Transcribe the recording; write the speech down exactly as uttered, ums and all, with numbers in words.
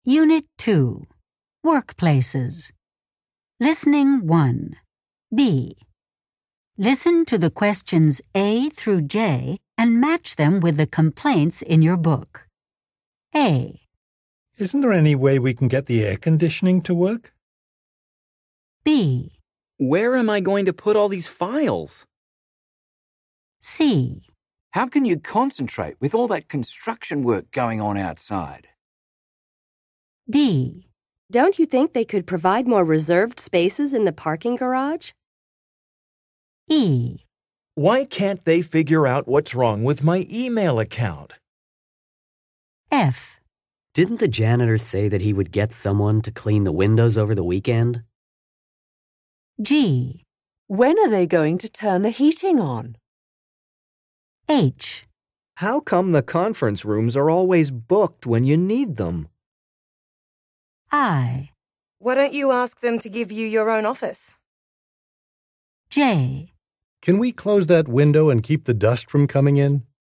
Unit two. Workplaces. Listening one. B. Listen to the questions A through J and match them with the complaints in your book. A. Isn't there any way we can get the air conditioning to work? B. Where am I going to put all these files? C. How can you concentrate with all that construction work going on outside? D. Don't you think they could provide more reserved spaces in the parking garage? E. Why can't they figure out what's wrong with my email account? F. Didn't the janitor say that he would get someone to clean the windows over the weekend? G. When are they going to turn the heating on? H. How come the conference rooms are always booked when you need them? I. Why don't you ask them to give you your own office? J. Can we close that window and keep the dust from coming in?